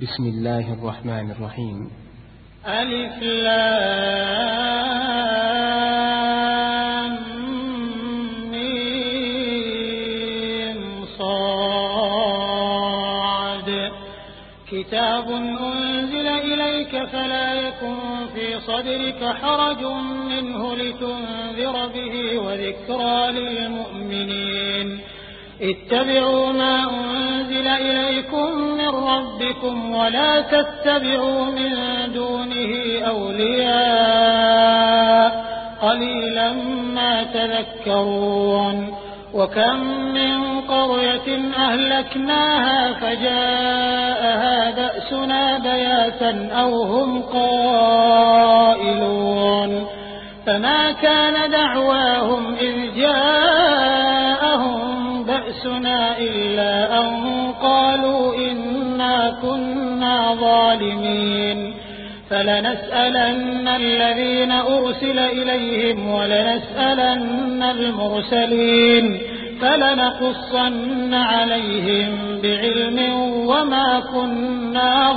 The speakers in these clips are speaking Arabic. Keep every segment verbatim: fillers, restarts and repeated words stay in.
بسم الله الرحمن الرحيم. ألف لام ميم صاد كتاب أنزل إليك فلا يكن في صدرك حرج منه لتنذر به وذكرى للمؤمنين. اتبعوا ما أنزل إليكم من ربكم ولا تتبعوا من دونه أولياء قليلا ما تذكرون. وكم من قرية أهلكناها فجاءها بأسنا بياتا أو هم قائلون فما كان دعواهم إذ جاءهم بأسنا إلا أن قالوا إنا كنا ظالمين. فلنسألن الذين أرسل إليهم ولنسألن المرسلين فلنقصن عليهم بعلم وما كنا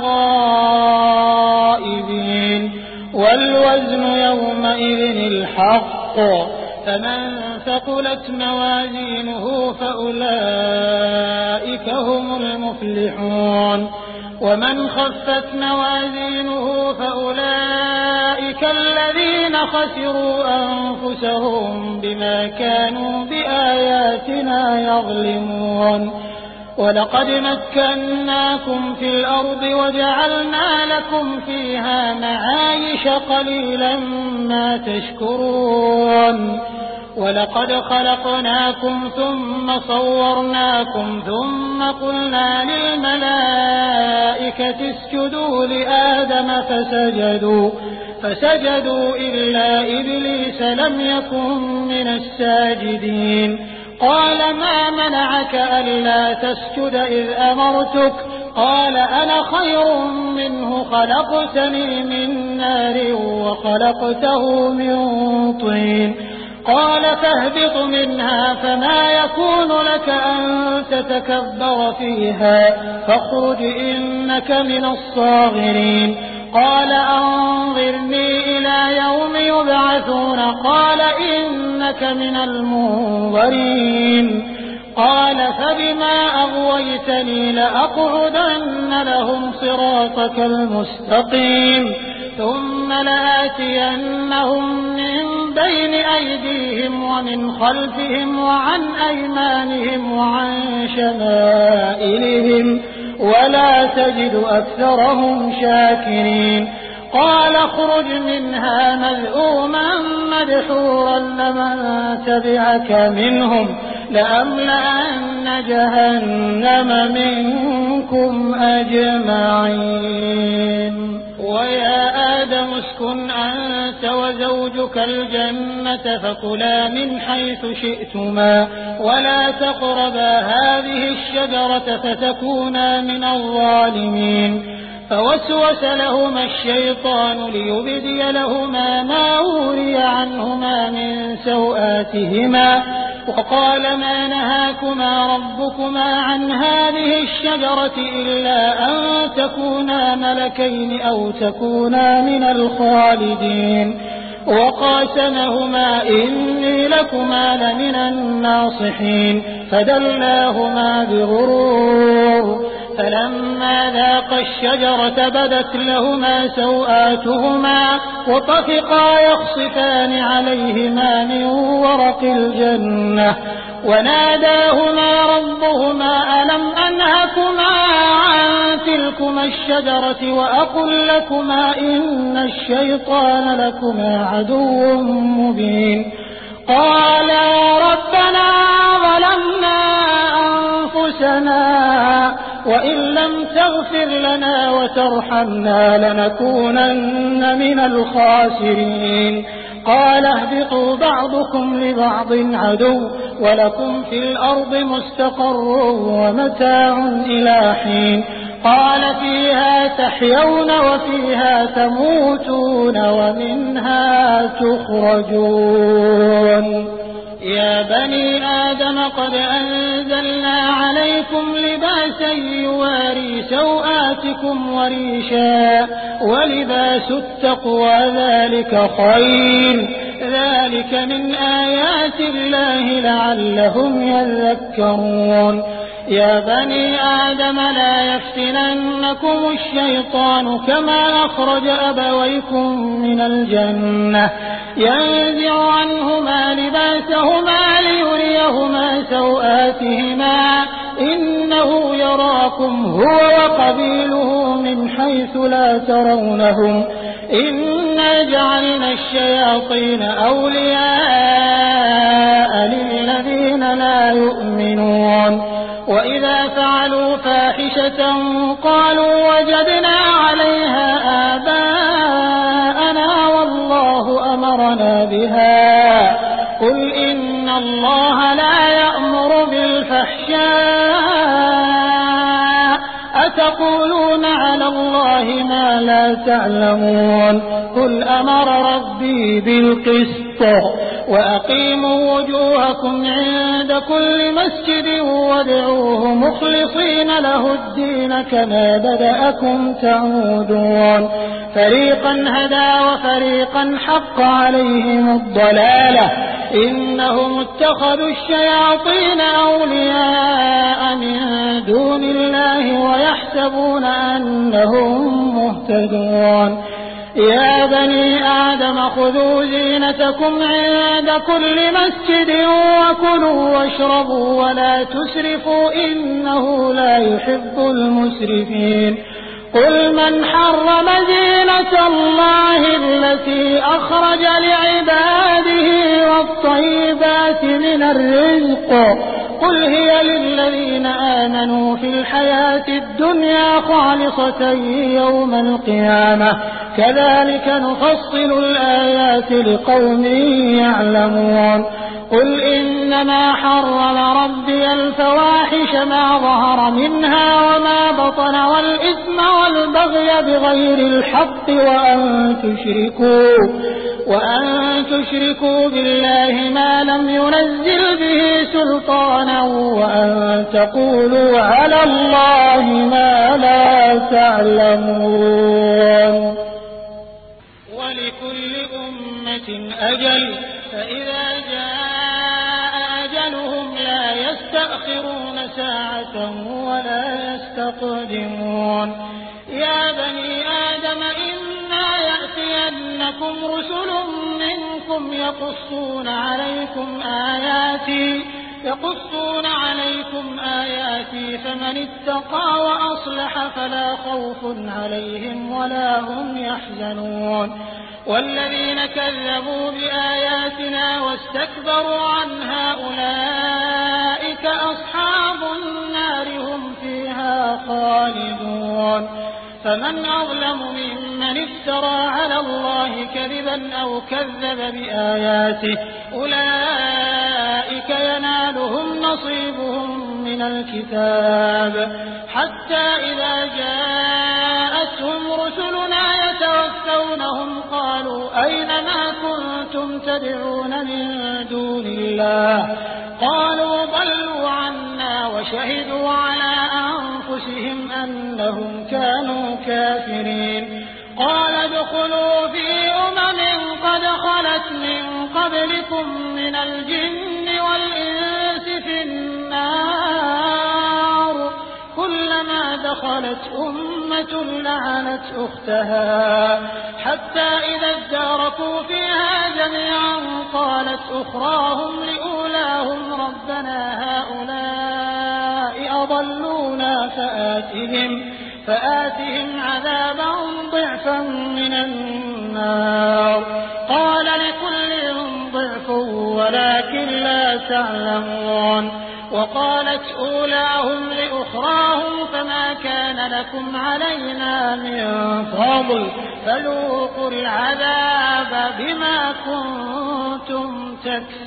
غائبين. والوزن يومئذ الحق فمن ثقلت موازينه فأولئك هم المفلحون ومن خفت موازينه فأولئك الذين خسروا أنفسهم بما كانوا بآياتنا يظلمون. ولقد مكناكم في الأرض وجعلنا لكم فيها معايش قليلا ما تشكرون. ولقد خلقناكم ثم صورناكم ثم قلنا للملائكة اسجدوا لآدم فسجدوا فسجدوا إلا إبليس لم يكن من الساجدين. قال ما منعك ألا تسجد إذ أمرتك؟ قال أنا خير منه خلقتني من نار وخلقته من طين. قال فاهبط منها فما يكون لك أن تتكبر فيها فاخرج إنك من الصاغرين. قال أنظرني إلى يوم يبعثون قال إنك من المنظرين. قال فبما أغويتني لأقعدن لهم صراطك المستقيم ثم لآتينهم من بين أيديهم ومن خلفهم وعن أيمانهم وعن شمائلهم ولا تجد أكثرهم شاكرين. قال اخرج منها مذءوما مدحورا لمن تبعك منهم لأملأن جهنم منكم أجمعين. ويا آدم اسكن أنت وزوجك الجنة فكلا من حيث شئتما ولا تقربا هذه الشجرة فتكونا من الظالمين. فوسوس لهما الشيطان ليبدي لهما ما وري عنهما من سوآتهما وقال ما نهاكما ربكما عن هذه الشجرة إلا أن تكونا ملكين أو تكونا من الخالدين. وقاسمهما إني لكما لمن الناصحين فدلاهما بغرور. فلما ذاقا الشجرة بدت لهما سوآتهما وطفقا يخصفان عليهما من ورق الجنة وناداهما ربهما ألم أنهكما عن تلكما الشجرة وأقل لكما إن الشيطان لكما عدو مبين. قالا ربنا ظلمنا أنفسنا وإن لم تغفر لنا وترحمنا لنكونن من الخاسرين. قال اهبطوا بعضكم لبعض عدو ولكم في الأرض مستقر ومتاع إلى حين. قال فيها تحيون وفيها تموتون ومنها تخرجون. يا بني آدم قد أنزلنا عليكم لباسا يواري سوآتكم وريشا ولباس التقوى ذلك خير ذلك من آيات الله لعلهم يذكرون يا بني آدم لا يفتننكم الشيطان كما أخرج أبويكم من الجنة ينزع عنهما لباسهما ليريهما سوآتهما إنه يراكم هو وقبيله من حيث لا ترونهم إنا جعلنا الشياطين أولياء للذين لا يؤمنون وإذا فعلوا فاحشة قالوا وجدنا عليها آباءنا والله أمرنا بها قل إن الله لا يأمر بالفحشاء أتقولون على الله ما لا تعلمون قل أمر ربي بالقسط وأقيموا وجوهكم عند كل مسجد وادعوه مخلصين له الدين كما بدأكم تعودون فريقا هدى وفريقا حق عليهم الضلالة إنهم اتخذوا الشياطين أولياء من دون الله ويحسبون أنهم مهتدون يا بني آدم خذوا زينتكم عند كل مسجد وكلوا واشربوا ولا تسرفوا إنه لا يحب المسرفين قل من حرم زينة الله التي أخرج لعباده والطيبات من الرزق قل هي للذين آمنوا في الحياة الدنيا خالصة يوم القيامة كذلك نفصل الآيات لقوم يعلمون قل إنما حرم ربي الفواحش ما ظهر منها وما بطن والإثم والبغي بغير الحق وأن تشركوا وأن تشركوا بالله ما لم ينزل به سلطانا وأن تقولوا على الله ما لا تعلمون ولكل أمة أجل فإذا جاء أجلهم لا يستأخرون ساعة ولا يستقدمون يا بني آدم إما يأتينكم رسل منكم يقصون عليكم آياتي يقصون عليكم آياتي فمن اتقى وأصلح فلا خوف عليهم ولا هم يحزنون والذين كذبوا بآياتنا واستكبروا عنها أولئك أصحاب النار هم فيها خالدون فمن أظلم ممن افترى على الله كذبا أو كذب بآياته أولئك ينالهم نصيبهم من الكتاب حتى إذا جاءتهم رسلنا يتوفونهم قالوا أين ما كنتم تدعون من دون الله قالوا ضلوا عنا وشهدوا على أنفسهم أنهم كانوا كافرين قال ادخلوا في أمم قد خلت من قبلكم من الجن والإنس في النار كلما دخلت أمة لعنت أختها حتى إذا اداركوا فيها جميعا قالت أخراهم لأولاهم ربنا هؤلاء أضلونا فآتهم فآتهم عذابا ضعفا من النار قال لكل ضعف ولكن لا تعلمون وقالت أولاهم لأخراهم فما كان لكم علينا من فضل فذوقوا العذاب بما كنتم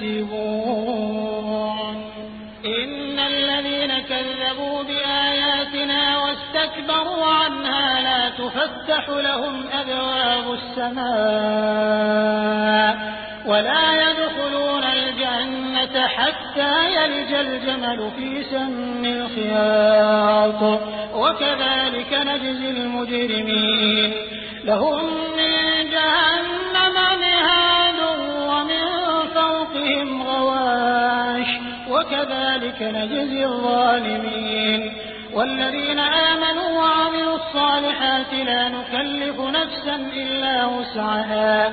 تكسبون إن الذين كذبوا بآياتنا واستكبروا عنها لا تفتح لهم أبواب السماء ولا يدخلون الجنة حتى يلج الجمل في سم الخياط وكذلك نجزي المجرمين لهم من جهنم مهاد ومن فوقهم غواش وكذلك نجزي الظالمين والذين آمنوا وعملوا الصالحات لا نكلف نفسا إلا وسعها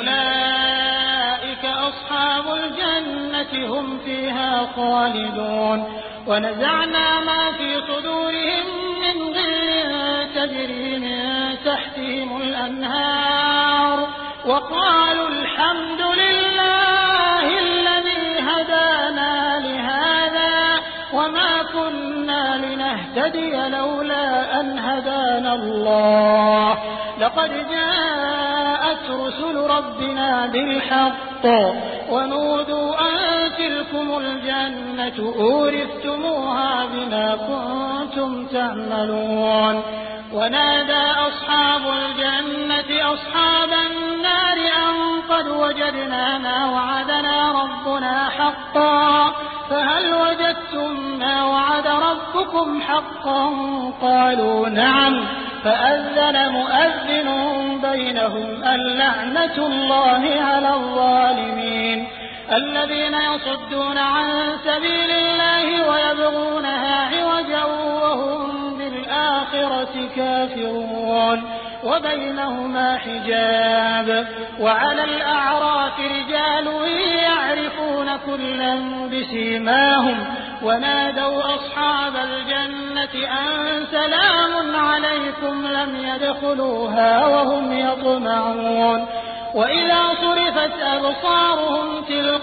أولئك أصحاب الجنة هم فيها خالدون ونزعنا ما في صدورهم من غل تجري من تحتهم الأنهار وقالوا الحمد لله الذي هدانا لهذا وما كنا لنهتدي لولا أن هدانا الله لقد جاءت رسل ربنا بالحق ونودوا أن تلكم الجنة أورثتموها بما كنتم تعملون ونادى أصحاب الجنة أصحاب النار أن قد وجدنا ما وعدنا ربنا حقا فهل وجدتم ما وعد ربكم حقا قالوا نعم فأذن مؤذن بينهم اللعنة الله على الظالمين الذين يصدون عن سبيل الله ويبغونها عوجا وهم بالآخرة كافرون وبينهما حجاب وعلى الأعراف رجال يعرفون كلا بسيماهم ونادوا أصحاب الجنة أن سلام عليكم لم يدخلوها وهم يطمعون وإذا صرفت أبصارهم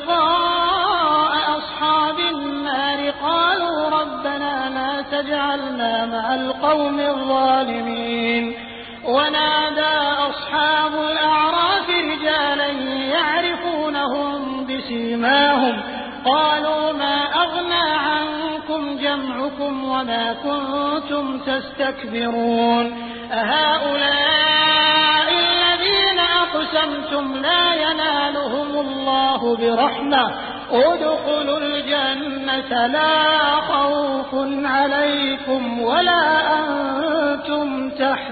تلقاء أصحاب النار قالوا ربنا لا تجعلنا مع القوم الظالمين ونادى أصحاب الأعراف رجالا يعرفونهم بسيماهم قالوا ما أغنى عنكم جمعكم وما كنتم تستكبرون أهؤلاء الذين أقسمتم لا ينالهم الله برحمة ادخلوا الجنة لا خوف عليكم ولا أنتم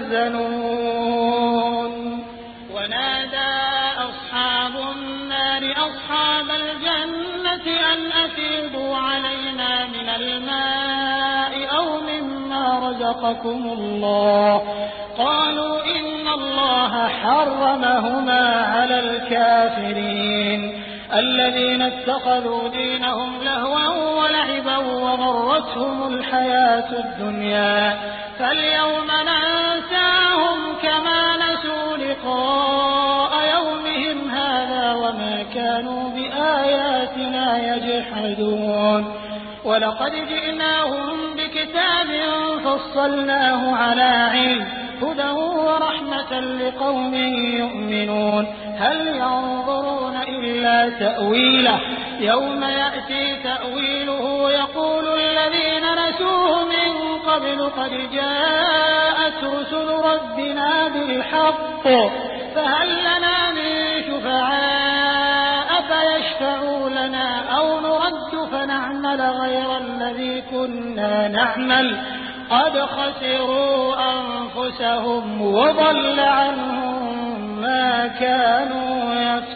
تحزنون ونادى أصحاب النار أصحاب الجنة أن أفيضوا علينا من الماء أو مما رزقكم الله قالوا إن الله حرمهما على الكافرين الذين اتخذوا دينهم لهوا ولعبا وغرتهم الحياة الدنيا فاليوم ننساهم كما نسوا لقاء يومهم هذا وما كانوا بآياتنا يجحدون ولقد جئناهم بكتاب فصلناه على علم هدى ورحمة لقوم يؤمنون هل ينظرون إلا تأويله يوم يأتي تأويله يقول الذين نسوه من قبل قد جاءت رسل ربنا بالحق فهل لنا من شفعاء فيشفعوا لنا أو نرد فنعمل غير الذي كنا نعمل قد خسروا أنفسهم وضل عنهم ما كانوا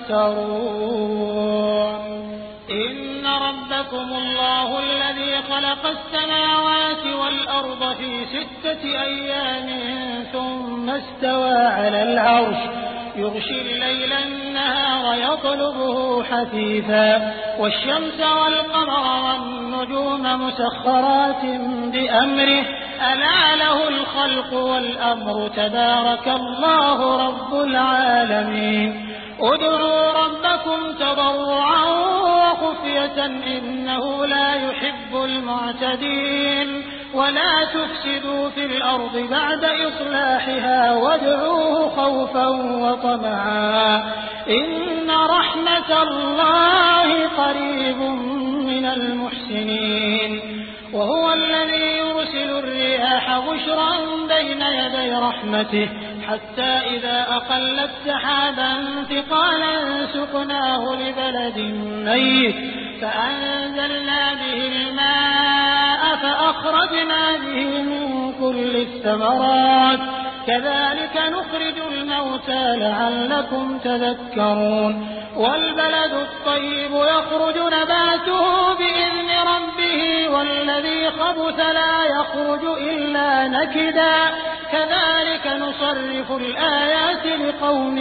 يفترون إن ربكم الله الذي خلق السماوات والأرض في ستة أيام ثم استوى على العرش يغشي الليل النهار يطلبه حثيثا والشمس والقمر والنجوم مسخرات بأمره ألا له الخلق والأمر تبارك الله رب العالمين ادعوا ربكم تضرعا وخفية إنه لا يحب المعتدين ولا تفسدوا في الأرض بعد إصلاحها وادعوه خوفا وطمعا إن رحمة الله قريب من المحسنين وهو الذي يرسل الرياح بشرا بين يدي رحمته حتى إذا أقلت سحابا ثقالا سقناه لبلد ميت فأنزلنا به الماء فأخرجنا به من كل الثمرات كذلك نخرج الموتى لعلكم تذكرون والبلد الطيب يخرج نباته بإذن ربه والذي خبث لا يخرج إلا نكدا كذلك نصرف الآيات لقوم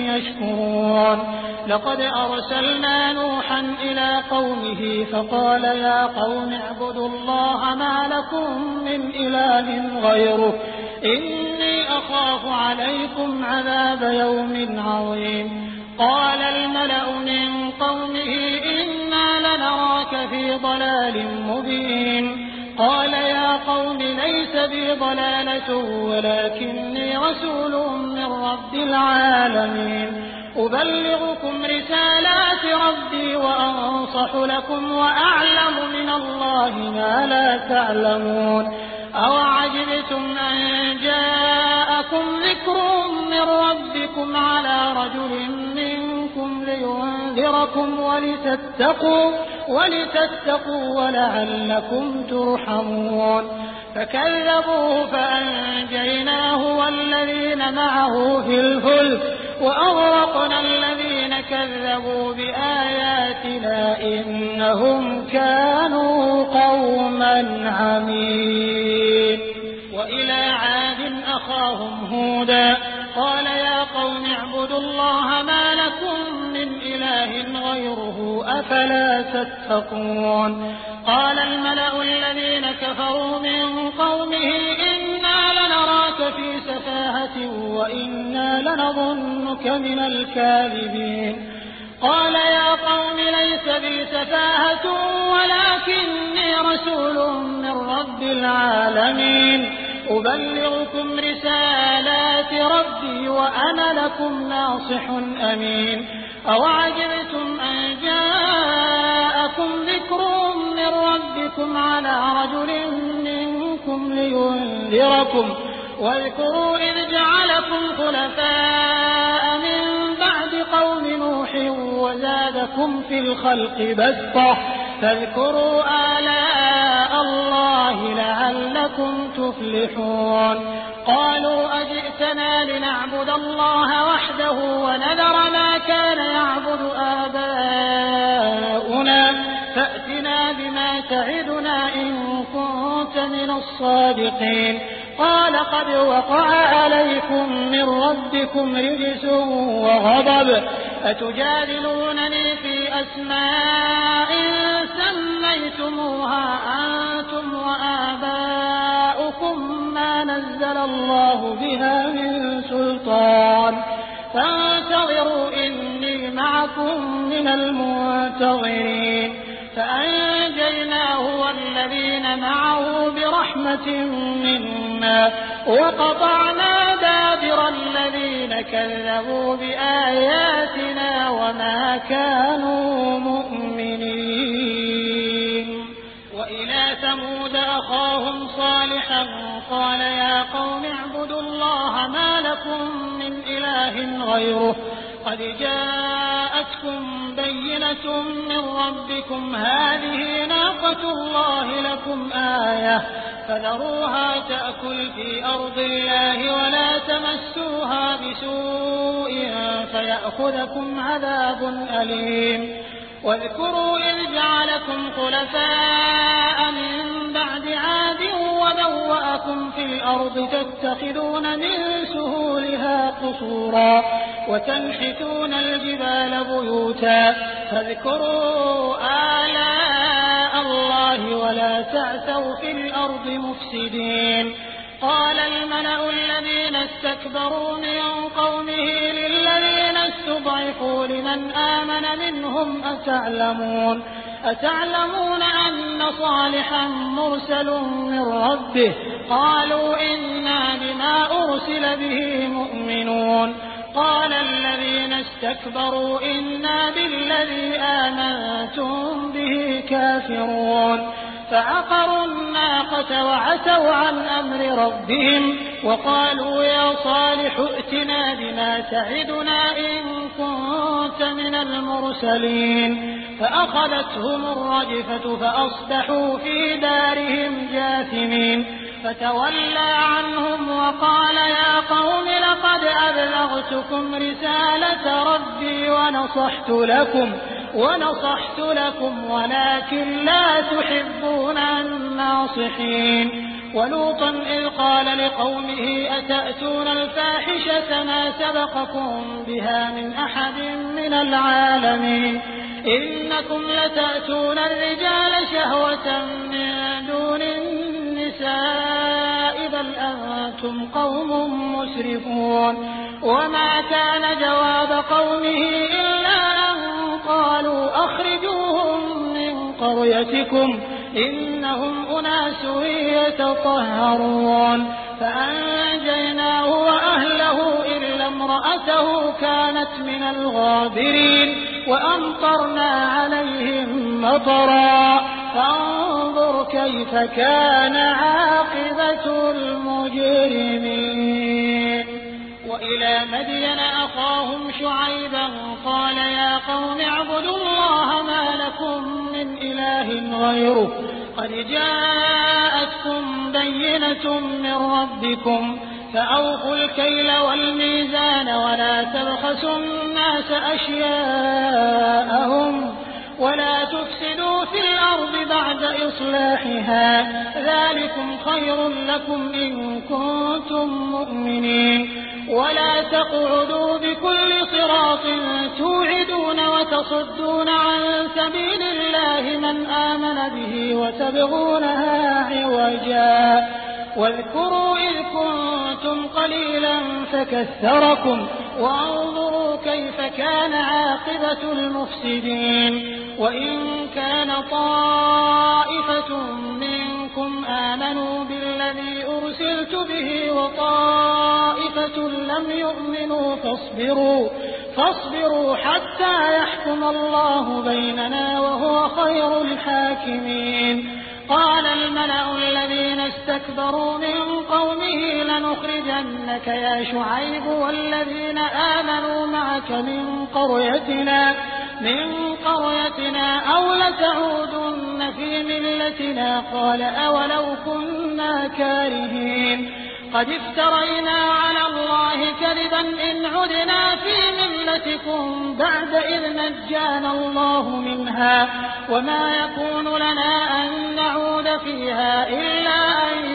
يشكرون لقد أرسلنا نوحا إلى قومه فقال يا قوم اعبدوا الله ما لكم من إله غيره إني أخاف عليكم عذاب يوم عظيم قال الملأ من قومه إنا لنراك في ضلال مبين قال يا قوم ليس بي ضلالة ولكني رسول من رب العالمين أبلغكم رسالات ربي وأنصح لكم وأعلم من الله ما لا تعلمون أوعجبتم أن جاءكم ذكر من ربكم على رجل منكم لينذركم ولتتقوا, ولتتقوا ولعلكم ترحمون فكذبوه فأنجيناه والذين معه في الفلك وأغرقنا الذين كذبوا بآياتنا إنهم كانوا قوما عمين وإلى عاد أخاهم هودا قال يا قوم اعبدوا الله ما لكم من إله غيره أفلا تتقون قال الملأ الذين كفروا من قومه إنا لنراك في سفاهة وإنا لنظنك من الكاذبين قال يا قوم ليس بي سفاهة ولكني رسول من رب العالمين أبلغكم رسالات ربي وأنا لكم ناصح أمين أوعجبتم أن جاءكم ذكر من ربكم على رجل منكم لينذركم واذكروا إذ جعلكم خلفاء من بعد قوم نوح وزادكم في الخلق بسطة فاذكروا آلاء الله لعلكم تفلحون قالوا أجئتنا لنعبد الله وحده ونذر ما كان يعبد آباؤنا فأتنا بما تعدنا إن كنت من الصادقين قال قد وقع عليكم من ربكم رجس وغضب أتجادلونني في أسماء سميتموها أنتم وآباؤكم ما نزل الله بها من سلطان فانتظروا إني معكم من المنتظرين فأنجيناه والذين معه برحمة منا وقطعنا دابر الذين كذبوا بآياتنا وما كانوا مؤمنين وإلى ثمود أخاهم صالحا قال يا قوم اعبدوا الله ما لكم من إله غيره قد جاءتكم بينة من ربكم هذه ناقة الله لكم آية فذروها تأكل في أرض الله ولا تمسوها بسوء فيأخذكم عذاب أليم واذكروا إذ جعلكم خلفاء من بعد عاد وبوأكم في الأرض تتخذون من سهولها قصورا وتنحتون الجبال بيوتا فاذكروا آلاء الله ولا تعثوا في الأرض مفسدين قال الملأ الذين استكبروا من قومه للذين استضعفوا لمن آمن منهم أتعلمون أتعلمون أن صالحا مرسل من ربه قالوا إنا بما أرسل به مؤمنون قال الذين استكبروا إنا بالذي آمنتم به كافرون فعقروا الناقة وعتوا عن أمر ربهم وقالوا يا صالح ائتنا بما تعدنا إن كنت من المرسلين فأخذتهم الرجفة فأصبحوا في دارهم جاثمين فتولى عنهم وقال يا قوم لقد أبلغتكم رسالة ربي ونصحت لكم ونصحت لكم ولكن لا تحبون الناصحين. ولوطا إذ قال لقومه أتأتون الفاحشة ما سبقكم بها من أحد من العالمين إنكم لتأتون الرجال شهوة من دون النساء بل أنتم قوم مسرفون. وما كان جواب قومه إلا أن قالوا أخرجوهم من قريتكم إنهم أناس يتطهرون. فأنجيناه وأهله إلا امرأته كانت من الغابرين وأمطرنا عليهم مطرا فانظر كيف كان عاقبة المجرمين. وإلى مدين أخاهم شعيبا قال يا قوم اعبدوا الله ما لكم من إله غيره قد جاءتكم بينة من ربكم فأوفوا الكيل والميزان ولا تبخسوا الناس أشياءهم ولا تفسدوا في الأرض بعد إصلاحها ذلكم خير لكم إن كنتم مؤمنين. ولا تقعدوا بكل صراط توعدون وتصدون عن سبيل الله من آمن به وتبغونها عوجا واذكروا إذ كنتم قليلا فكثركم وانظروا كيف كان عاقبة المفسدين. وإن كان طائفة منكم آمنوا بالذي أرسلت به وطائفة لم يؤمنوا فاصبروا, فاصبروا حتى يحكم الله بيننا وهو خير الحاكمين. قال الملأ الذين استكبروا من قومه لنخرجنك يا شعيب والذين آمنوا معك من قريتنا من قريتنا أو لتعودن في ملتنا قال أولو كنا كارهين قد افترينا على الله كذبا إن عدنا في ملتكم بعد إذ نجانا الله منها وما يكون لنا أن نعود فيها إلا أن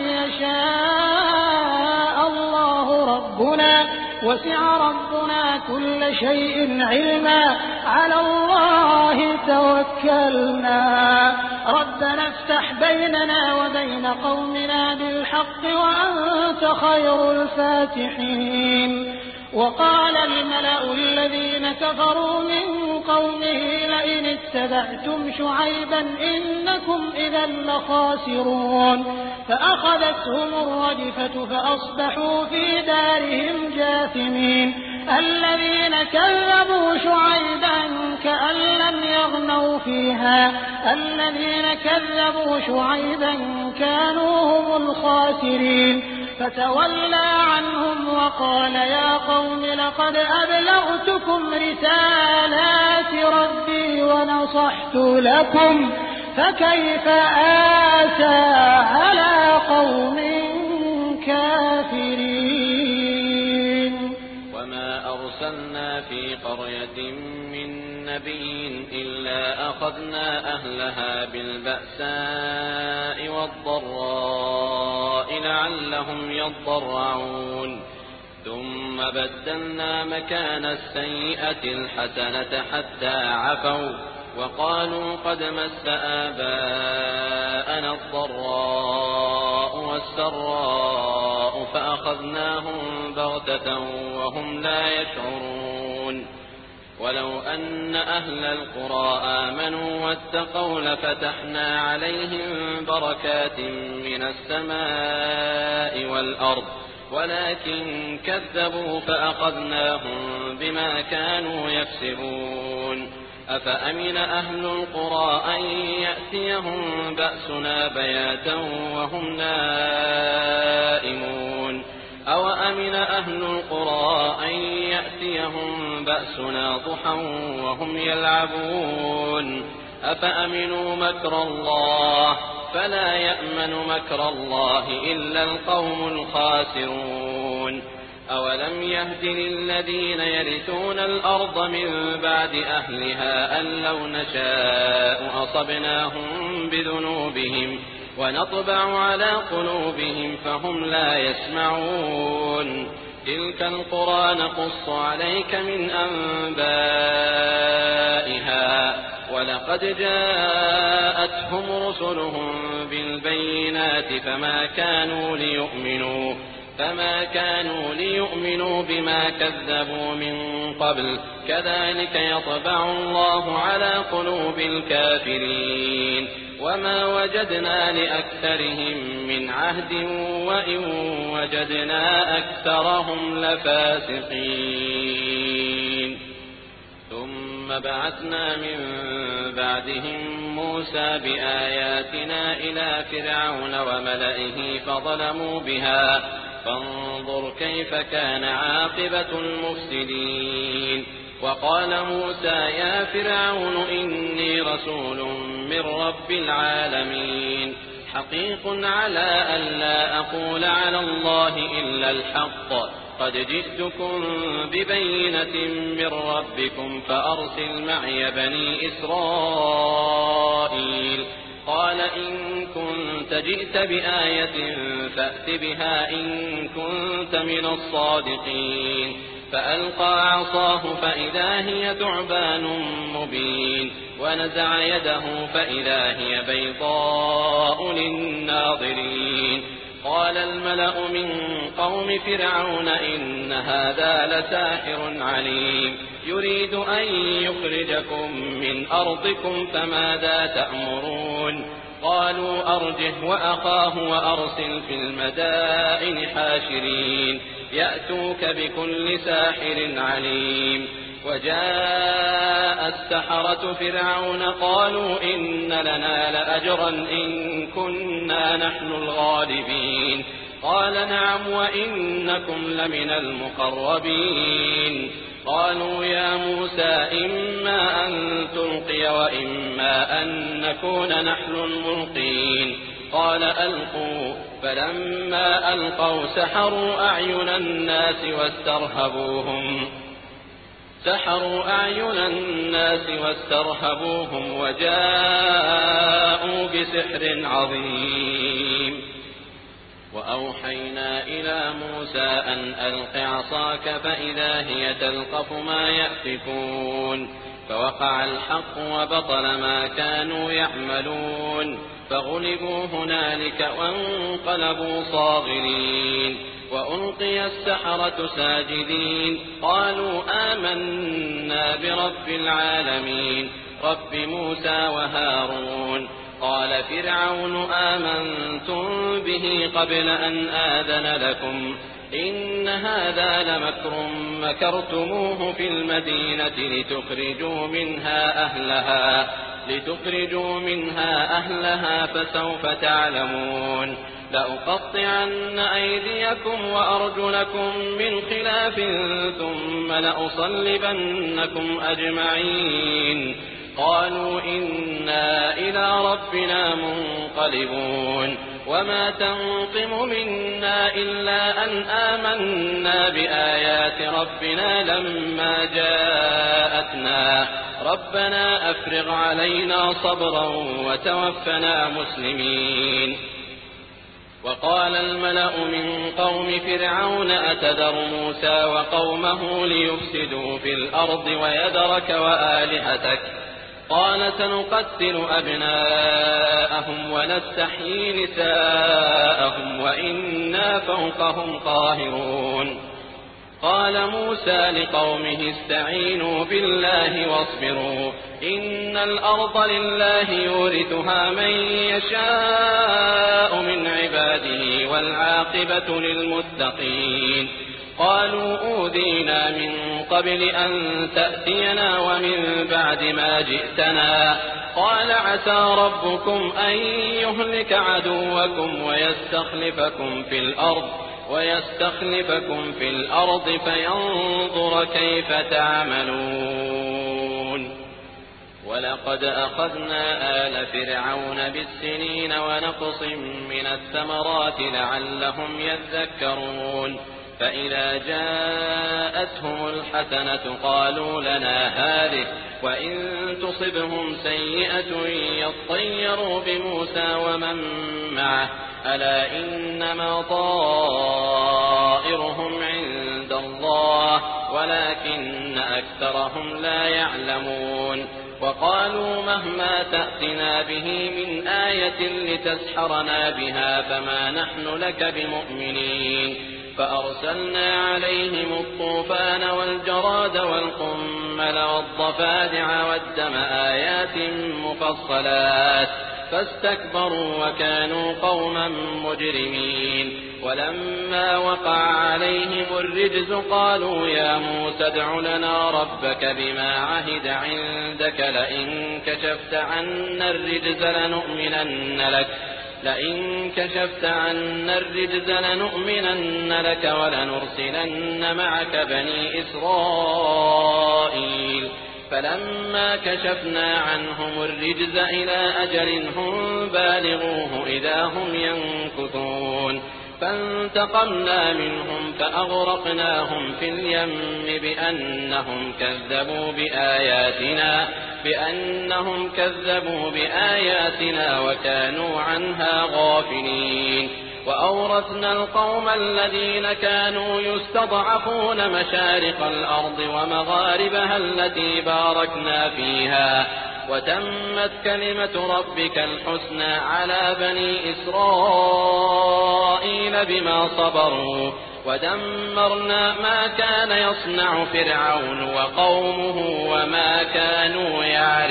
يشاء الله ربنا وسع ربنا كل شيء علما على الله توكلنا ربنا افتح بيننا وبين قومنا بالحق وأنت خير الفاتحين. وقال الملأ الذين كفروا من قومه لئن اتبعتم شعيبا إنكم إذا لخاسرون. فأخذتهم الرجفة فأصبحوا في دارهم جاثمين. الذين كذبوا شعيبا كأن لم يغنوا فيها الذين كذبوا شعيبا كانوا هم الخاسرين. فتولى عنهم وقال يا قوم لقد أبلغتكم رسالات ربي ونصحت لكم فكيف آسى على قوم كافرين. وما أرسلنا في قرية من نبي إلا أخذنا أهلها بالبأساء والضراء لعلهم يضرعون ثم بدلنا مكان السيئة الحسنة حتى عفوا وقالوا قد مس آباءنا الضراء والسراء فأخذناهم بغتة وهم لا يشعرون. ولو أن أهل القرى آمنوا واتقوا لفتحنا عليهم بركات من السماء والأرض ولكن كذبوا فأخذناهم بما كانوا يكسبون. أفأمن أهل القرى أن يأتيهم بأسنا بياتا وهم نائمون أوأمن أهل القرى أن يأتيهم بأسنا ضحى وهم يلعبون أفأمنوا مكر الله فلا يأمن مكر الله إلا القوم الخاسرون أولم يهد للذين يرثون الأرض من بعد أهلها أن لو نشاء أصبناهم بذنوبهم ونطبع على قلوبهم فهم لا يسمعون تلك القرى نقص عليك من أنبائها ولقد جاءتهم رسلهم بالبينات فما كانوا ليؤمنوا فما كانوا ليؤمنوا بما كذبوا من قبل كذلك يطبع الله على قلوب الكافرين وما وجدنا لأكثرهم من عهد وإن وجدنا أكثرهم لفاسقين ثم بعثنا من بعدهم موسى بآياتنا إلى فرعون وملئه فظلموا بها فانظر كيف كان عاقبة المفسدين وقال موسى يا فرعون إني رسول من رب العالمين حقيق على ألا أقول على الله إلا الحق قد جئتكم ببينة من ربكم فأرسل معي بني إسرائيل قال إن كنت جئت بآية فأت بها إن كنت من الصادقين فألقى عصاه فإذا هي ثعبان مبين ونزع يده فإذا هي بيضاء للناظرين قال الملأ من قوم فرعون إن هذا لساحر عليم يريد أن يخرجكم من أرضكم فماذا تأمرون قالوا أرجه وأخاه وأرسل في المدائن حاشرين يأتوك بكل ساحر عليم وجاء السحرة فرعون قالوا إن لنا لأجرا إن كنا نحن الغالبين قال نعم وإنكم لمن المقربين قالوا يا موسى إما أن تلقي وإما أن نكون نحن الملقين قال ألقوا فلما ألقوا سحروا أعين الناس واسترهبوهم سحروا أعين الناس واسترهبوهم وجاءوا بسحر عظيم وأوحينا إلى موسى أن ألق عصاك فإذا هي تلقف ما يأفكون فوقع الحق وبطل ما كانوا يعملون فغلبوا هنالك وانقلبوا صاغرين وألقي السحرة ساجدين قالوا آمنا برب العالمين رب موسى وهارون قال فرعون آمنتم به قبل أن آذن لكم إن هذا لمكر مكرتموه في المدينة لتخرجوا منها أهلها لتخرجوا منها أهلها فسوف تعلمون لأقطعن أيديكم وأرجلكم من خلاف ثم لأصلبنكم أجمعين قالوا إنا إلى ربنا منقلبون وما تنقم منا إلا أن آمنا بآيات ربنا لما جاءتنا ربنا أفرغ علينا صبرا وتوفنا مسلمين وقال الملأ من قوم فرعون أتذر موسى وقومه ليفسدوا في الأرض ويذرك وآلهتك قال سنقتل أبناءهم ونستحيي نساءهم وإنا فوقهم قاهرون قال موسى لقومه استعينوا بالله واصبروا إن الأرض لله يورثها من يشاء من عباده والعاقبة للمتقين قالوا أوذينا من قبل أن تأتينا ومن بعد ما جئتنا قال عسى ربكم أن يهلك عدوكم ويستخلفكم في الأرض ويستخلفكم في الأرض فينظر كيف تعملون ولقد أخذنا آل فرعون بالسنين ونقص من الثمرات لعلهم يذكرون فإذا جاءتهم الحسنة قالوا لنا هذه وإن تصبهم سيئة يطيروا بموسى ومن معه ألا إنما طائرهم عند الله ولكن أكثرهم لا يعلمون وقالوا مهما تأتنا به من آية لتسحرنا بها فما نحن لك بمؤمنين فأرسلنا عليهم الطوفان والجراد والقمل والضفادع والدم آيات مفصلات فاستكبروا وكانوا قوما مجرمين ولما وقع عليهم الرجز قالوا يا موسى ادع لنا ربك بما عهد عندك لئن كشفت عنا الرجز لنؤمنن لك لئن كشفت عنا الرجز لنؤمنن لك ولنرسلن معك بني إسرائيل فلما كشفنا عنهم الرجز إلى أجل هم بالغوه إذا هم ينكثون فانتقمنا منهم فأغرقناهم في اليم بأنهم كذبوا بآياتنا بأنهم كذبوا بآياتنا وكانوا عنها غافلين وأورثنا القوم الذين كانوا يستضعفون مشارق الأرض ومغاربها التي باركنا فيها وتمت كلمة ربك الحسنى على بني إسرائيل بما صبروا ودمرنا ما كان يصنع فرعون وقومه وما كانوا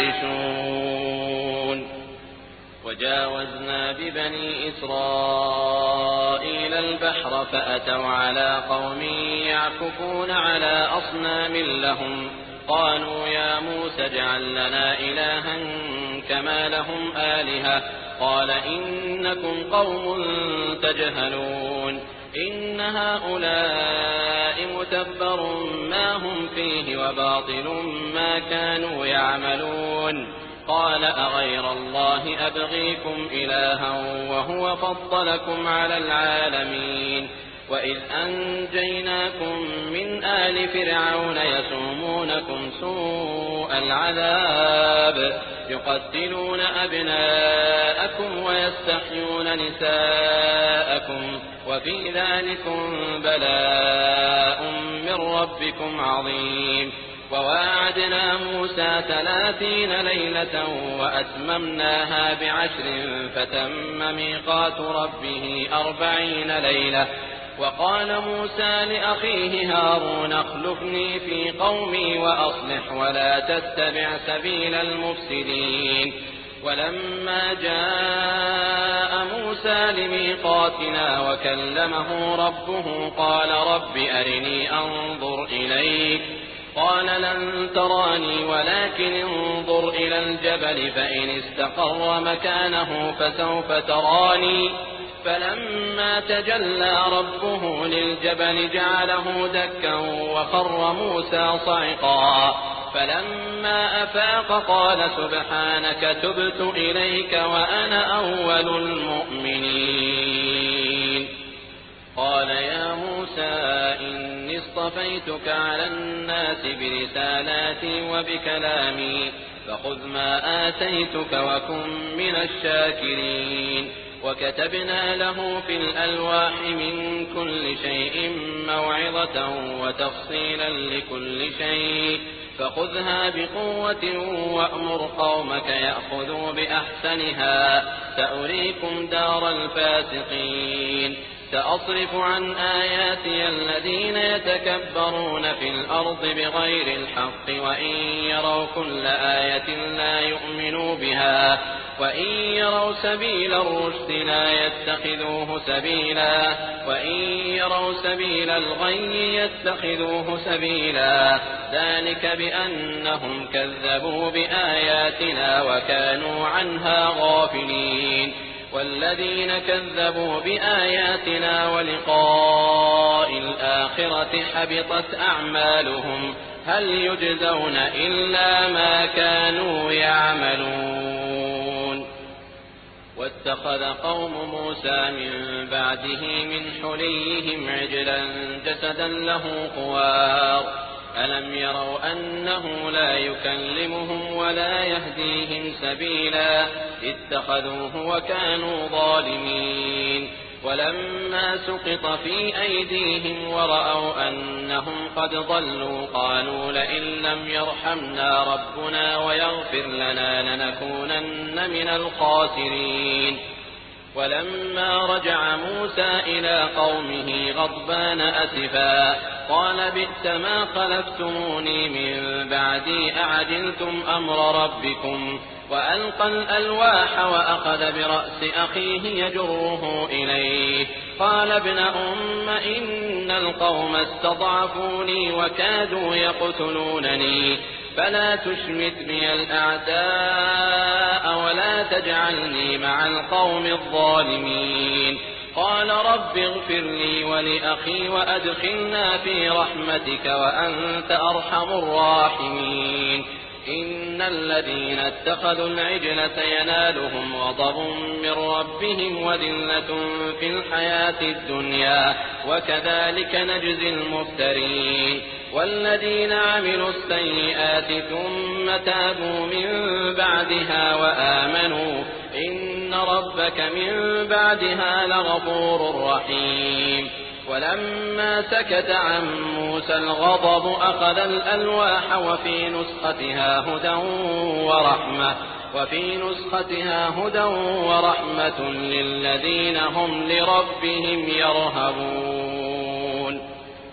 يعرشون وجاوزنا ببني إسرائيل البحر فأتوا على قوم يعكفون على أصنام لهم قالوا يا موسى اجعل لنا إلها كما لهم آلهة قال إنكم قوم تجهلون إن هؤلاء متبر ما هم فيه وباطل ما كانوا يعملون قال أغير الله أبغيكم إلها وهو فضلكم على العالمين وإذ أنجيناكم من آل فرعون يسومونكم سوء العذاب يقتلون أبناءكم ويستحيون نساءكم وفي ذلكم بلاء من ربكم عظيم وواعدنا موسى ثلاثين ليلة وأتممناها بعشر فتم ميقات ربه أربعين ليلة وقال موسى لأخيه هارون اخلفني في قومي وأصلح ولا تتبع سبيل المفسدين ولما جاء موسى لميقاتنا وكلمه ربه قال رب أرني أنظر إليك قال لن تراني ولكن انظر إلى الجبل فإن استقر مكانه فسوف تراني فلما تجلى ربه للجبل جعله دكا وخر موسى صعقا فلما أفاق قال سبحانك تبت إليك وأنا أول المؤمنين قال يا موسى إني اصطفيتك على الناس برسالاتي وبكلامي فخذ ما آتيتك وكن من الشاكرين وكتبنا له في الألواح من كل شيء موعظة وتفصيلا لكل شيء فخذها بقوة وأمر قومك يأخذوا بأحسنها سأريكم دار الفاسقين سأصرف عن آياتي الذين يتكبرون في الأرض بغير الحق وإن يروا كل آية لا يؤمنوا بها وإن يروا سبيل الرشد لا يتخذوه سبيلا وإن يروا سبيل الغي يتخذوه سبيلا ذلك بأنهم كذبوا بآياتنا وكانوا عنها غافلين والذين كذبوا بآياتنا ولقاء الآخرة حبطت أعمالهم هل يجزون إلا ما كانوا يعملون. واتخذ قوم موسى من بعده من حليهم عجلا جسدا له خوار ألم يروا أنه لا يكلمهم ولا يهديهم سبيلا اتخذوه وكانوا ظالمين. ولما سقط في أيديهم ورأوا أنهم قد ضلوا قالوا لئن لم يرحمنا ربنا ويغفر لنا لنكونن من الخاسرين. ولما رجع موسى إلى قومه غضبان أسفا قال بئس ما خلفتموني من بعدي أعجلتم أمر ربكم وألقى الألواح وأخذ برأس أخيه يجره إليه قال ابن أم إن القوم استضعفوني وكادوا يقتلونني فلا تشمت بي الأعداء ولا تجعلني مع القوم الظالمين. قال رب اغفر لي ولأخي وأدخلنا في رحمتك وأنت أرحم الراحمين. إن الذين اتخذوا العجل سينالهم غضب من ربهم وذلة في الحياة الدنيا وكذلك نجزي المفترين. والذين عملوا السيئات ثم تابوا من بعدها وآمنوا إن ربك من بعدها لغفور رحيم. ولما سكت عن موسى الغضب أخذ الألواح وفي نسختها هدى ورحمة وفي نسختها هدى ورحمة للذين هم لربهم يرهبون.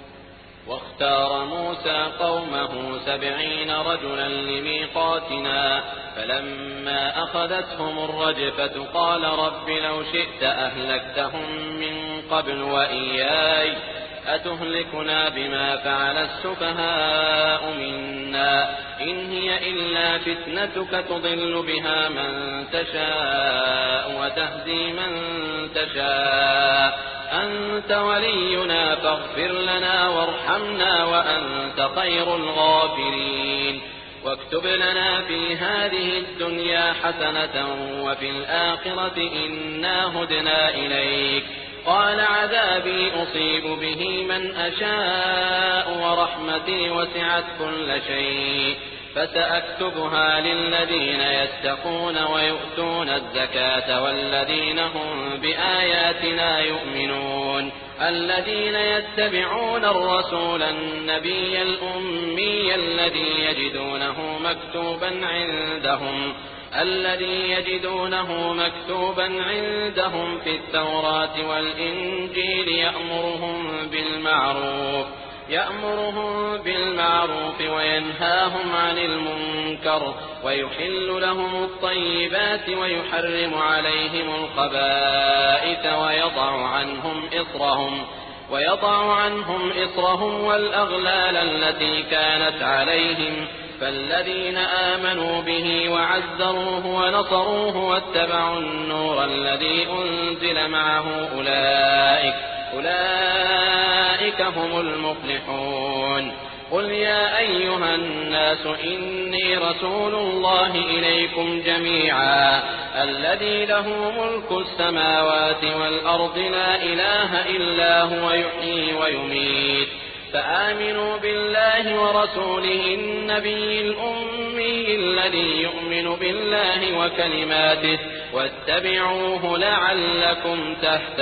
واختار موسى قومه سبعين رجلا لميقاتنا فلما أخذتهم الرجفة قال رب لو شئت أهلكتهم من قبل وإياي أتهلكنا بما فعل السفهاء منا إن هي إلا فتنتك تضل بها من تشاء وتهدي من تشاء أنت ولينا فاغفر لنا وارحمنا وأنت خير الغافرين. واكتب لنا في هذه الدنيا حسنة وفي الآخرة إنا هدنا إليك. قال عذابي أصيب به من أشاء ورحمتي وسعت كل شيء فسأكتبها للذين يتقون ويؤتون الزكاة والذين هم بآياتنا يؤمنون الذين يتبعون الرسول النبي الأمي الذي يجدونه مكتوبا عندهم الذي يجدونه مكتوبا عندهم في التوراة والإنجيل يأمرهم بالمعروف يأمرهم بالمعروف وينهاهم عن المنكر ويحل لهم الطيبات ويحرم عليهم الخبائث ويضع عنهم إصرهم ويضع عنهم إصرهم والأغلال التي كانت عليهم فالذين آمنوا به وعزروه ونصروه واتبعوا النور الذي أنزل معه أولئك أولئك هم المفلحون. قل يا أيها الناس إني رسول الله إليكم جميعا الذي له ملك السماوات والأرض لا إله إلا هو يحيي ويميت فآمنوا بالله ورسوله النبي الأمي الذي يؤمن بالله وكلماته واتبعوه لعلكم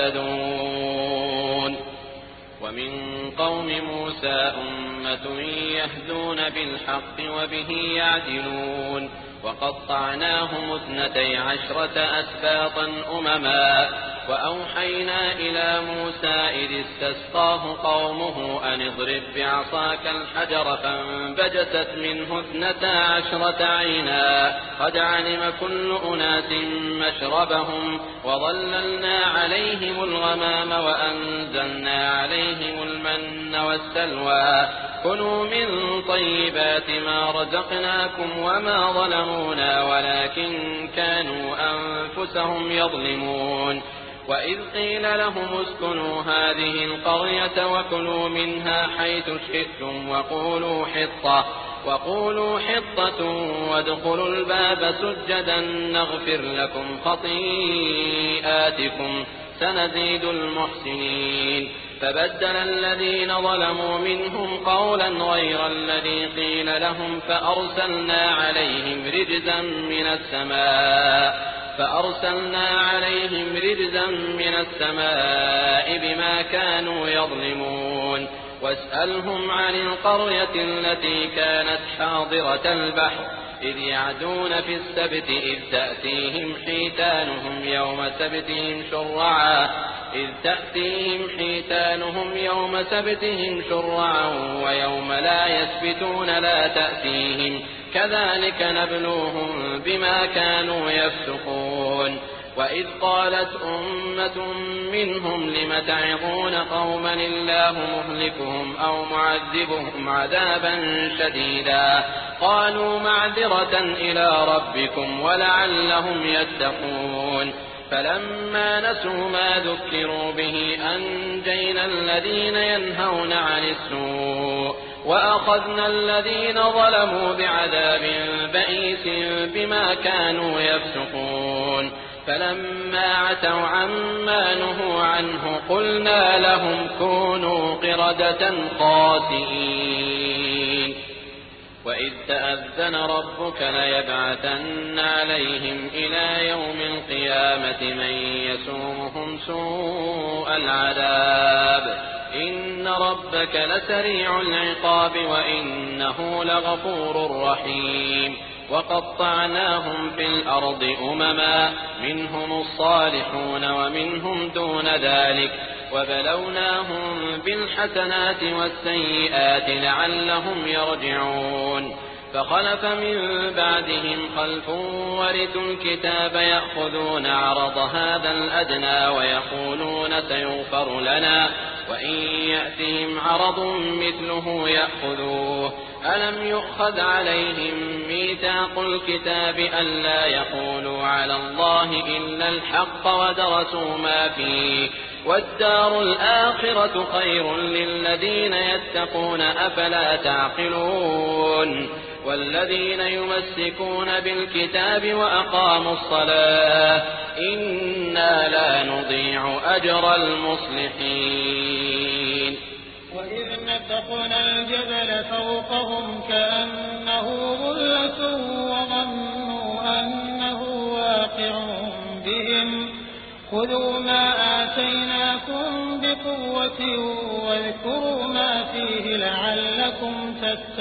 تهتدون. ومن قوم موسى أمة يهدون بالحق وبه يعدلون وقطعناهم اثنتي عشرة أسباطا أمما وأوحينا إلى موسى إذ استسقاه قومه أن اضرب بعصاك الحجر فانبجست منه اثنتا عشرة عينا قد علم كل أناس مشربهم وظللنا عليهم الغمام وأنزلنا عليهم المن والسلوى كلوا من طيبات ما رزقناكم وما ظلمونا ولكن كانوا أنفسهم يظلمون وإذ قيل لهم اسكنوا هذه القرية وكلوا منها حيث شئتم وقولوا حطة وقولوا حطة وادخلوا الباب سجدا نغفر لكم خطيئاتكم سنزيد المحسنين فبدل الذين ظلموا منهم قولا غير الذي قيل لهم فأرسلنا عليهم رجزا من السماء فأرسلنا عليهم رجزا من السماء بما كانوا يظلمون واسألهم عن القرية التي كانت حاضرة البحر إذ يعدون في السبت إذ تأتيهم حيتانهم يوم سبتهم شرعا إذ تأتيهم حيتانهم يوم سبتهم شرعا ويوم لا يسبتون لا تأتيهم كذلك نبلوهم بما كانوا يفسقون وإذ قالت أمة منهم لم تعظون قوما الله مهلكهم أو معذبهم عذابا شديدا قالوا معذرة إلى ربكم ولعلهم يتقون فلما نسوا ما ذكروا به أنجينا الذين ينهون عن السوء وأخذنا الذين ظلموا بعذاب بئيس بما كانوا يفسقون فلما عتوا عما نهوا عنه قلنا لهم كونوا قردة خاسئين وإذ تأذن ربك ليبعثن عليهم إلى يوم القيامة من يسومهم سوء العذاب إن ربك لسريع العقاب وإنه لغفور رحيم وقطعناهم في الأرض أمما منهم الصالحون ومنهم دون ذلك وبلوناهم بالحسنات والسيئات لعلهم يرجعون فخلف من بعدهم خلف ورثوا الكتاب يأخذون عرض هذا الأدنى ويقولون سيغفر لنا وإن يأتهم عرض مثله يأخذوه ألم يؤخذ عليهم ميثاق الكتاب ألا يقولوا على الله إلا الحق ودرسوا ما فيه والدار الآخرة خير للذين يتقون أفلا تعقلون والذين يمسكون بالكتاب وأقاموا الصلاة إنا لا نضيع أجر المصلحين وإذ نتقنا الجبل فوقهم كأنه ظلة وظنوا أنه واقع بهم خذوا ما آتيناكم بقوة واذكروا ما فيه لعلكم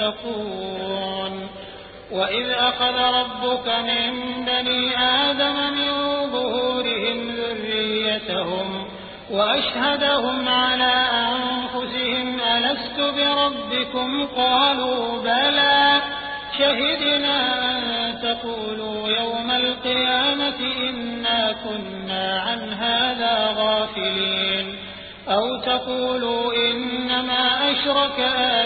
تتقون وإذ أخذ ربك من بني آدم من ظهورهم ذريتهم وأشهدهم على أنفسهم ألست بربكم قالوا بلى شهدنا أن تقولوا يوم القيامة إنا كنا عن هذا غافلين أو تقولوا إنما أشرك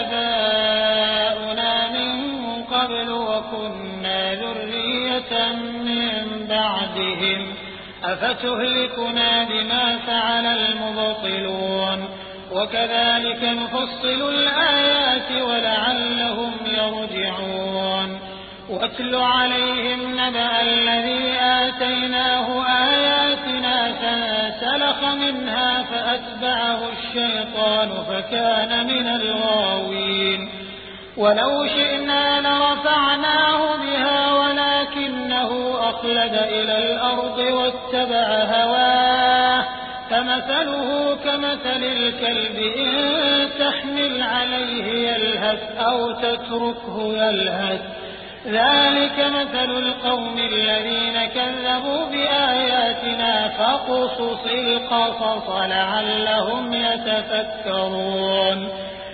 آباؤنا من قبل وكنا ذرية من بعدهم أفتهلكنا بما فعل المبطلون وكذلك نفصل الآيات ولعلهم يرجعون واتل عليهم نبأ الذي آتيناه آياتنا فانسلخ منها فأتبعه الشيطان فكان من الغاوين ولو شئنا لرفعناه بها ولكنه أخلد إلى الأرض واتبع هواه فمثله كمثل الكلب إن تحمل عليه يلهث أو تتركه يلهث ذلك مثل القوم الذين كذبوا بآياتنا فاقصص القصص لعلهم يتفكرون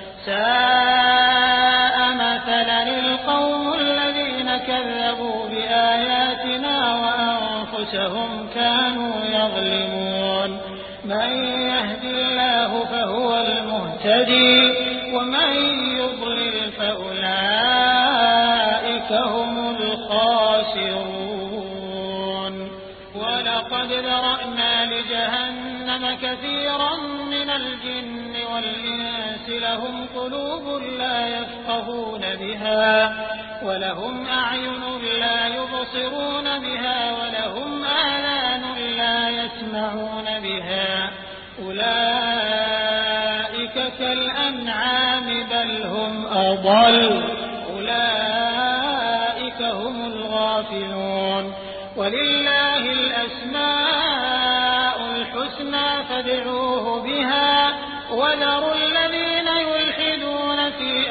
ساء مثلا القوم الذين كذبوا بآياتنا وأنفسهم كانوا يظلمون من يهد الله فهو المهتدي ومن يضلل فأولئك هم الخاسرون ولقد ذرأنا لجهنم كثيرا من الجن والإنس لهم قلوب لا يفقهون بها ولهم أعين لا يبصرون بها ولهم آذان لا يسمعون بها أولئك كالأنعام بل هم أضل أولئك هم الغافلون ولله الأسماء الحسنى فادعوه بها وذروا الذين يلحدون في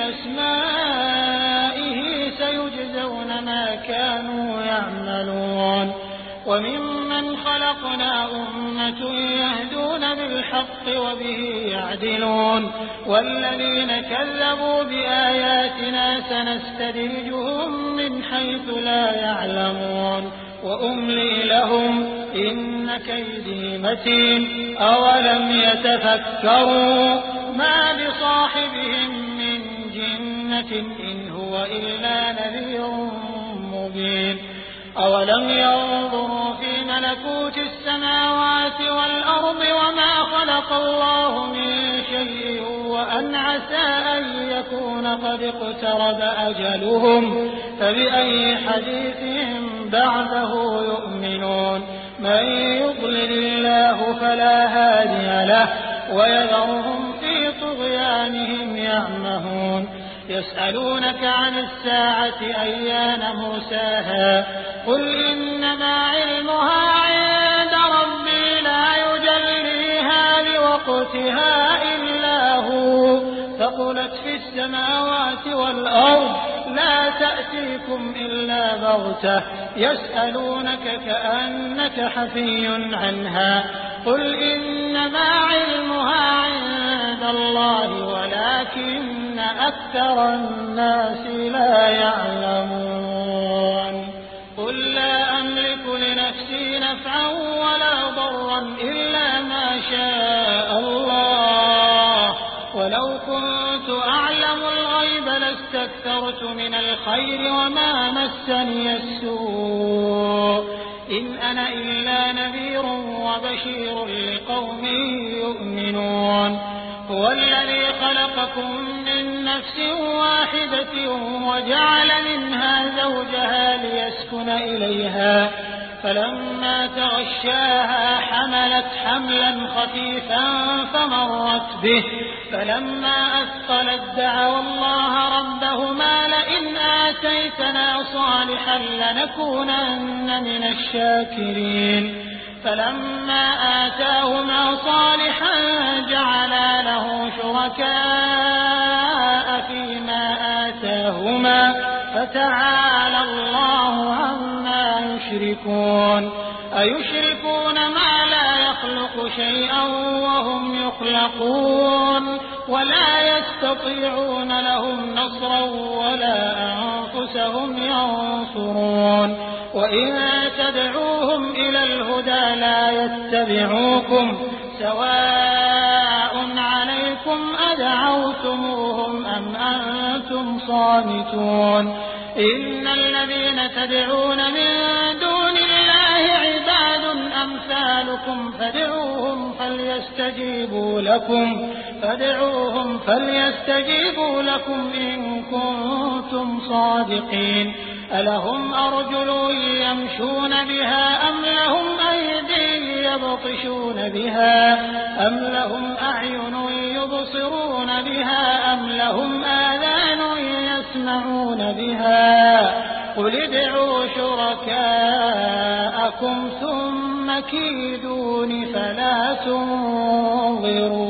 أسمائه سيجزون ما كانوا يعملون وممن خلقنا أمة يهدون بالحق وبه يعدلون والذين كذبوا بآياتنا سنستدرجهم من حيث لا يعلمون وأملي لهم إن كيدي متين أولم يتفكروا ما بصاحبهم من جنة إن هو إلا نذير مبين أولم ينظروا في ملكوت السماوات والأرض وما خلق الله من شيء وأن عسى أن يكون قد اقترب أجلهم فبأي حديث بعده يؤمنون من يضلل الله فلا هادي له ويذرهم في طغيانهم يعمهون يسألونك عن الساعة أيان مرساها قل إنما علمها عند ربي لا يجليها لوقتها إلا هو ثقلت في السماوات والأرض لا تأتيكم إلا بغتة يسألونك كأنك حفي عنها قل إنما علمها عند الله ولكن أكثر الناس لا يعلمون قل لا أملك لنفسي نفعا ولا ضرا إلا ما شاء الله ولو كنت أعلم الغيب لاستكثرت من الخير وما مسني السوء إن أنا إلا نذير وبشير لقوم يؤمنون هو الذي خلقكم من نفس واحدة وجعل منها زوجها ليسكن إليها فلما تغشاها حملت حملا خفيفا فمرت به فلما أثقلت دعوا الله ربهما لئن آتيتنا صالحا لنكونن من الشاكرين فلما آتاهما صالحا جعلا له شركاء فيما آتاهما فتعالى الله عما يشركون أيشركون ما لا يخلق شيئا وهم يخلقون ولا يستطيعون لهم نصرا ولا أنفسهم ينصرون وإن تدعوهم إلى الهدى لا يتبعوكم سواء عليكم أدعوتموهم أم أنتم صامتون إن الذين تدعون من دون الله عباد أمثالكم فادعوهم فليستجيبوا لكم فادعوهم فليستجيبوا لكم إن كنتم صادقين ألهم أرجل يمشون بها أم لهم أيدي يبطشون بها أم لهم أعين يبصرون بها أم لهم آذان يسمعون بها قل ادعوا شركاءكم ثم كيدون فلا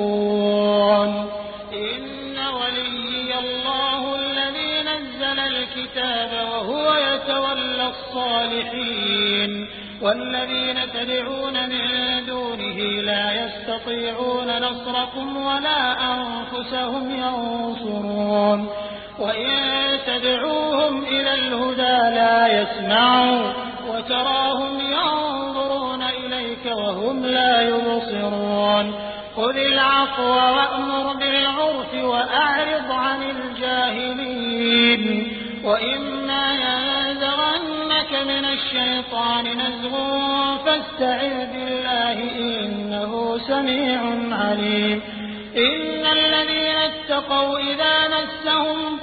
تنظرون إن وليي الله الذي نزل الكتاب الكتاب وهو يتولى الصالحين والذين تدعون من دونه لا يستطيعون نصركم ولا أنفسهم ينصرون وإن تدعوهم إلى الهدى لا يسمعوا وتراهم ينظرون إليك وهم لا يبصرون خذ العفو وأمر بالعرف وأعرض عن الجاهلين وإما ينزغنك من الشيطان نزغ فاستعذ بالله إنه سميع عليم إن الذين اتقوا إذا مسهم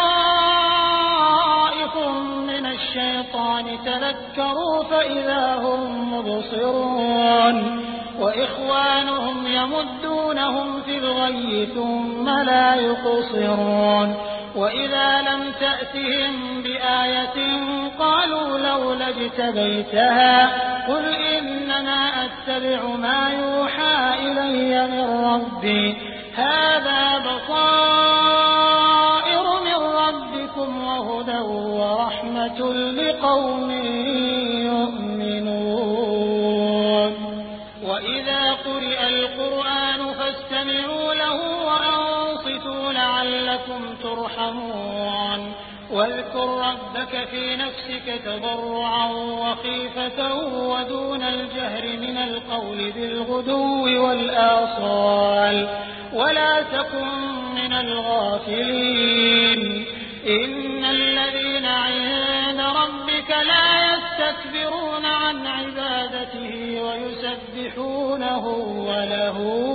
طائف من الشيطان تذكروا فإذا هم مبصرون وإخوانهم يمدونهم في الغي ثم لا يقصرون وإذا لم تأتهم بآية قالوا لولا اجتبيتها قل إنما أتبع ما يوحى إلي من ربي هذا بصائر من ربكم وهدى ورحمة لقوم يؤمنون وإذا قرئ القرآن فاستمعوا له وأنصتوا لعلكم ترحمون واذكر ربك في نفسك تضرعا وخيفة ودون الجهر من القول بالغدو والآصال ولا تكن من الغافلين إن الذين عند ربك لا يستكبرون عن عبادته ويسبحونه وله